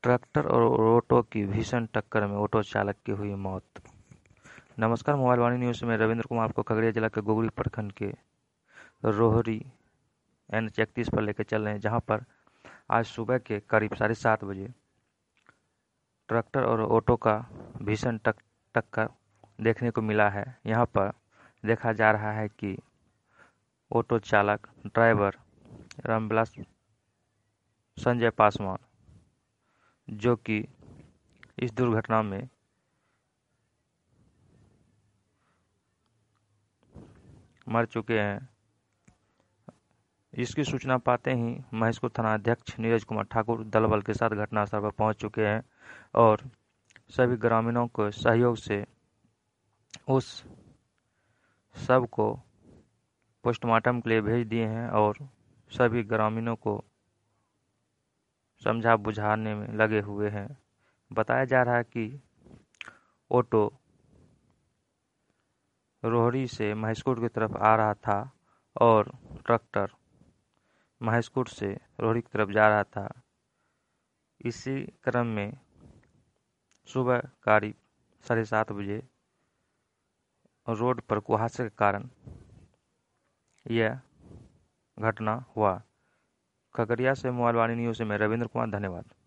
Tractor और auto की भीषण टक्कर में ऑटो चालक की हुई मौत। नमस्कार, मोबाइल वाणी न्यूज़ में रविंद्र कुमार आपको खगड़िया जिला के गोगरी प्रखंड के रोहरी NH 31 पर लेकर चल रहे हैं, जहां पर आज सुबह के करीब 7:30 बजे ट्रैक्टर और ऑटो का भीषण टक्कर देखने को मिला है। यहां पर देखा जा रहा है कि ऑटो चालक ड्राइवर रामविलास संजय पासवान, जो कि इस दुर्घटना में मर चुके हैं। इसकी सूचना पाते ही महेशपुर थानाध्यक्ष नीरज कुमार ठाकुर दल बल के साथ घटनास्थल पर पहुंच चुके हैं और सभी ग्रामीणों के सहयोग से उस सब को पोस्टमार्टम के लिए भेज दिए हैं और सभी ग्रामीणों को समझा बुझाने में लगे हुए हैं। बताया जा रहा है कि ऑटो रोहरी से महेशपुर की तरफ आ रहा था और ट्रैक्टर महेशपुर से रोहरी की तरफ जा रहा था। इसी क्रम में सुबह करीब 7:30 बजे रोड पर कुहासे के कारण यह घटना हुआ। खगड़िया से मोबाइल वाणी न्यूज़ में रविंद्र कुमार, धन्यवाद।